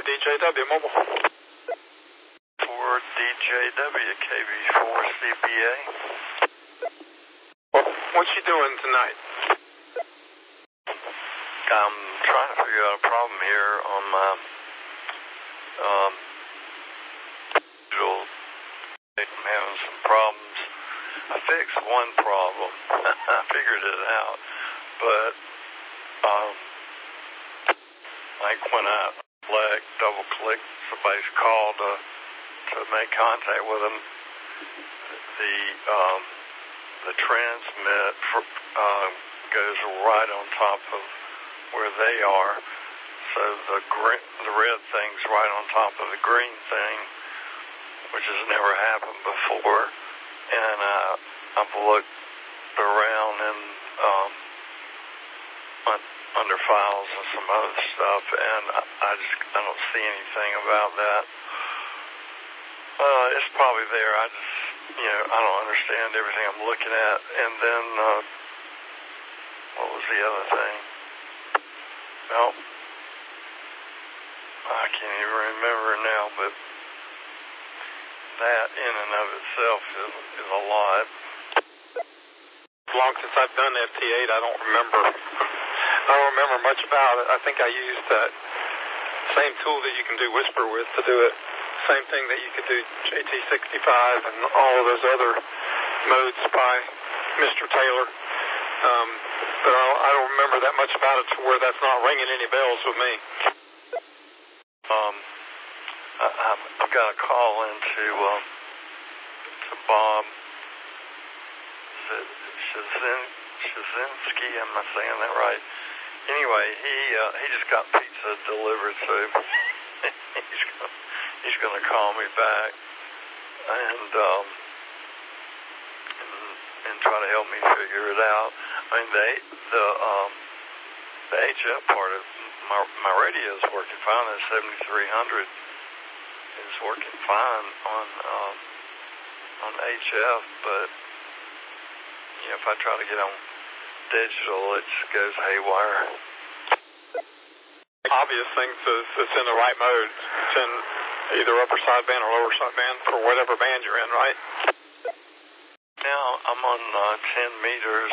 DJW Mobile. 4DJW, KB4CBA. What's she doing tonight? I'm trying to figure out a problem here on my digital. I'm having some problems. I fixed one problem. I figured it out. But like when I double click somebody's call to make contact with them, the transmit goes right on top of where they are, so the red thing's right on top of the green thing, which has never happened before. And I've looked around and under files and some other stuff, and I don't see anything about that. It's probably there. I don't understand everything I'm looking at. And then what was the other thing? Well, I can't even remember now, but that in and of itself is a lot. Long since I've done FT8, I don't remember much about it. I think I used that same tool that you can do Whisper with to do it. Same thing that you could do JT65 and all of those other modes by Mr. Taylor. But I don't remember that much about it to where that's not ringing any bells with me. I've got a call into to Bob Shazinski. Am I saying that right? Anyway, he just got pizza delivered, so he's gonna call me back and try to help me figure it out. I mean, the HF part of my radio is working fine. The 7300 is working fine on HF, but if I try to get on digital, it just goes haywire. Obvious things is it's in the right mode. It's in either upper sideband or lower sideband for whatever band you're in, right? Now I'm on 10 meters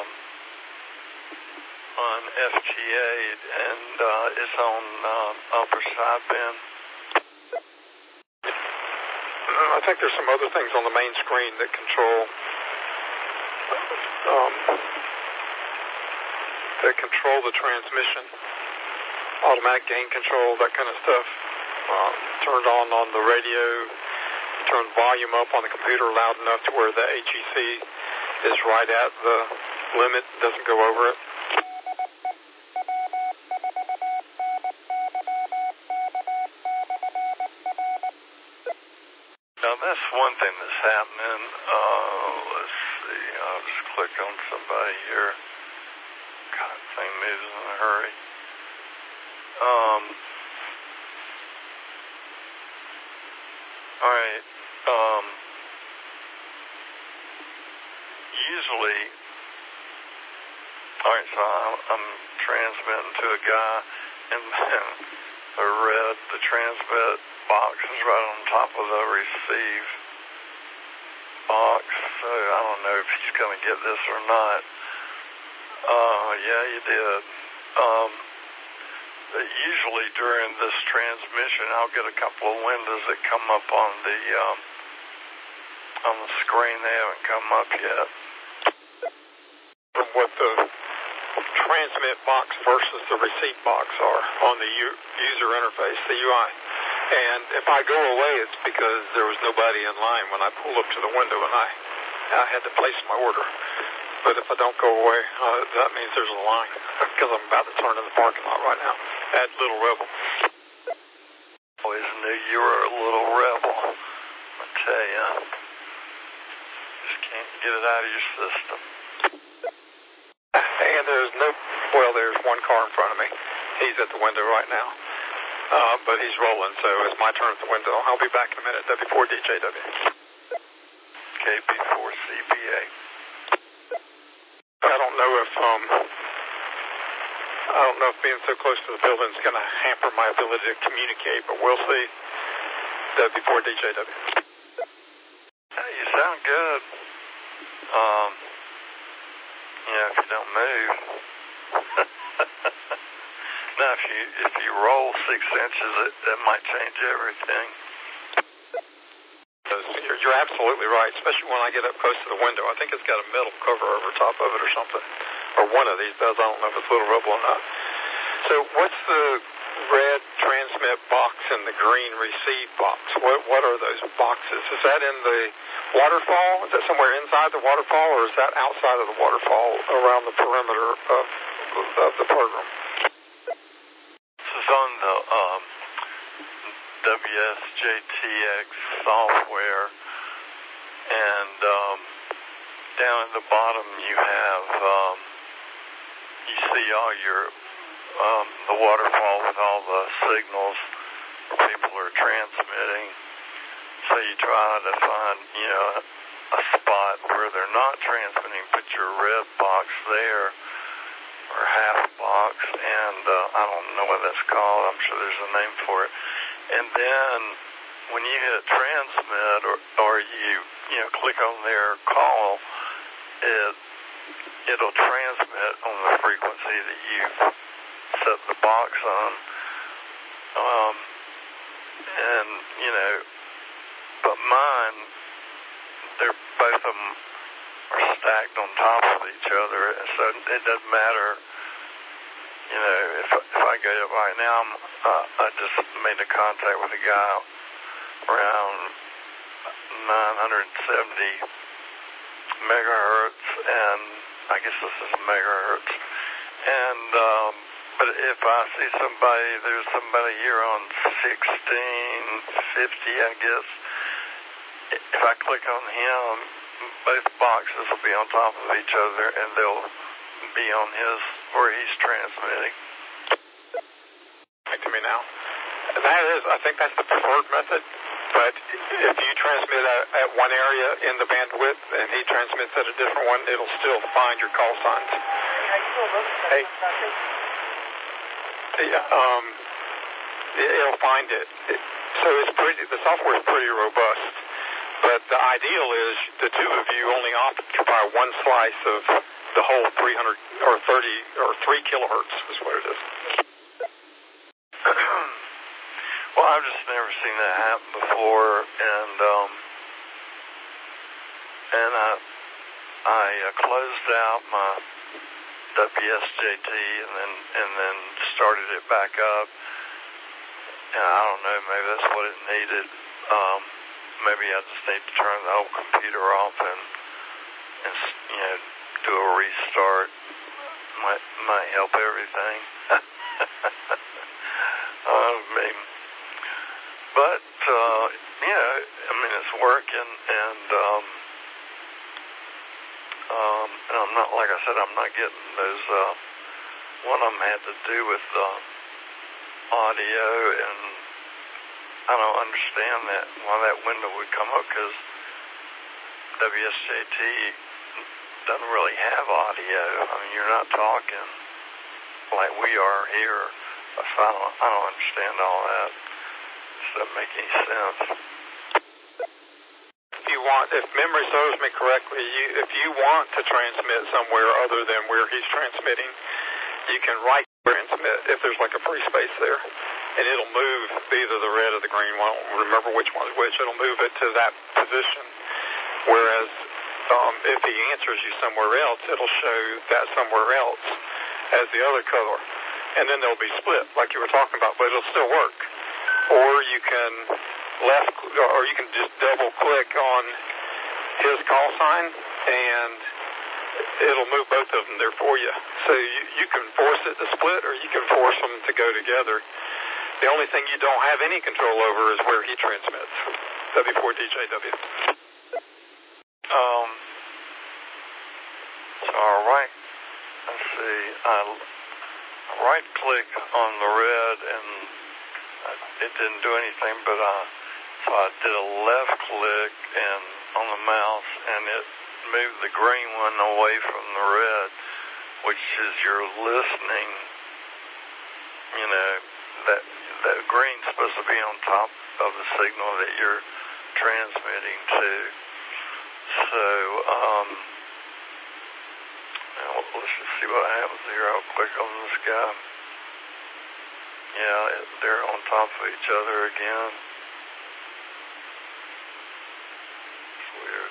on FTA, and it's on upper sideband. I think there's some other things on the main screen that control the transmission, automatic gain control, that kind of stuff. Turned on the radio, turn volume up on the computer loud enough to where the HEC is right at the limit, doesn't go over it. Now that's one thing that's happening. Let's see, I'll just click on somebody here. God, thing moves in a hurry. Alright, usually, alright, so I'm transmitting to a guy, and the transmit box is right on top of the receive box, so I don't know if he's going to get this or not. Yeah, you did. Usually during this transmission, I'll get a couple of windows that come up on the screen. They haven't come up yet. What the transmit box versus the receive box are on the user interface, the UI. And if I go away, it's because there was nobody in line when I pulled up to the window and I had to place my order. But if I don't go away, that means there's a line, because I'm about to turn in the parking lot right now at Little Rebel. Always knew you were a little rebel, I tell you. Just can't get it out of your system. And there's there's one car in front of me. He's at the window right now. But he's rolling, so it's my turn at the window. I'll be back in a minute. W4DJW. KB4CBA. I don't know if I don't know if being so close to the building is going to hamper my ability to communicate, but we'll see. W4DJW. You sound good. If you don't move. Now, if you roll 6 inches, that might change everything. You're absolutely right, especially when I get up close to the window. I think it's got a metal cover over top of it or something. Or one of these does. I don't know if it's Little Rebel or not. So what's the red transmit box and the green receive box? What are those boxes? Is that in the waterfall? Is that somewhere inside the waterfall, or is that outside of the waterfall around the perimeter of the program? This is on the WSJTX software, and down at the bottom you have you see all your the waterfall with all the signals where people are transmitting. So you try to find a spot where they're not transmitting, put your red box there or half box, and I don't know what that's called. I'm sure there's a name for it. And then when you hit transmit or you click on their call, it'll transmit on the frequency that you've set the box on. But mine, both of them are stacked on top of each other, so it doesn't matter. If I go up right now, I just made a contact with a guy around 970 megahertz, and I guess this is megahertz. And but if I see somebody, there's somebody here on 1650, I guess. If I click on him, both boxes will be on top of each other, and they'll be on his where he's transmitting. Back to me now. I think that's the preferred method. But if you transmit at one area in the bandwidth and he transmits at a different one, it'll still find your call signs. Hey. It'll find it. So the software is pretty robust. But the ideal is the two of you only occupy one slice of the whole 300 or 30 or 3 kilohertz is what it is. Well, I've just never seen that happen before, and I closed out my WSJT and then started it back up. And I don't know, maybe that's what it needed. Maybe I just need to turn the whole computer off and do a restart. Might help everything. But it's working, and I'm not, like I said, I'm not getting those. One of them had to do with audio, and I don't understand why that window would come up, because WSJT doesn't really have audio. I mean, you're not talking like we are here. So I don't understand all that. It doesn't make any sense. If memory serves me correctly, if you want to transmit somewhere other than where he's transmitting, you can right transmit if there's like a free space there, and it'll move either the red or the green one. I don't remember which one's which. It'll move it to that position. Whereas if he answers you somewhere else, it'll show that somewhere else as the other color, and then they'll be split like you were talking about, but it'll still work. Or you can just double click on his call sign, and it'll move both of them there for you. So you can force it to split, or you can force them to go together. The only thing you don't have any control over is where he transmits. W4DJW. So all right. Let's see. I right click on the red, and it didn't do anything, but so I did a left click and on the mouse, and it moved the green one away from the red, which is your listening you know, that green's supposed to be on top of the signal that you're transmitting to. So, now let's just see what happens here. I'll click on this guy. Yeah, they're on top of each other again. It's weird.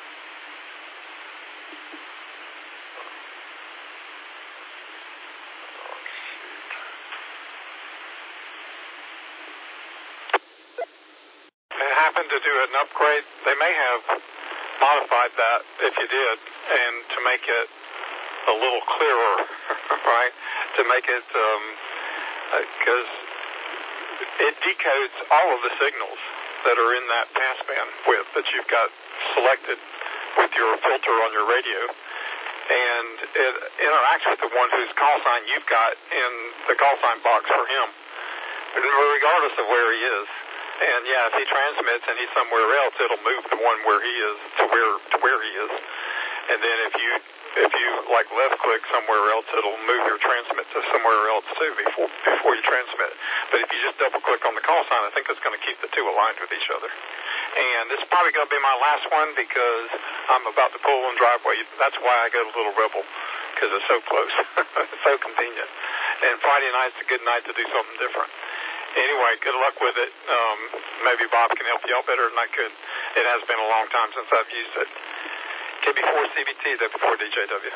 They happened to do an upgrade. They may have modified that if you did, and to make it a little clearer, right? To make it, because it decodes all of the signals that are in that passband width that you've got selected with your filter on your radio, and it interacts with the one whose call sign you've got in the call sign box for him, regardless of where he is. And yeah, if he transmits and he's somewhere else, it'll move the one where he is to where he is. And then if you like left click somewhere else, it'll move your transmit to somewhere else too before you transmit. But if you just double click on the call sign, I think it's going to keep the two aligned with each other. And this is probably going to be my last one because I'm about to pull on driveway. That's why I go to Little Rebel, because it's so close. It's so convenient. And Friday night's a good night to do something different. Anyway, good luck with it. Maybe Bob can help you out better than I could. It has been a long time since I've used it. KB4 CBT, W4DJW.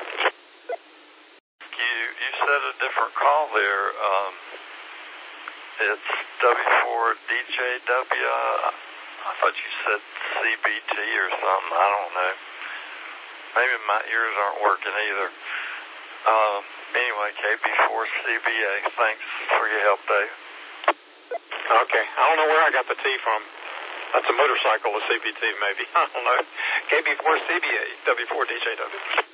You said a different call there. It's W4DJW. I thought you said CBT or something. I don't know. Maybe my ears aren't working either. Anyway, KB4CBA. Thanks for your help, Dave. Okay. I don't know where I got the T from. That's a motorcycle, a CBT maybe. I don't know. KB4CBA, W4DJW.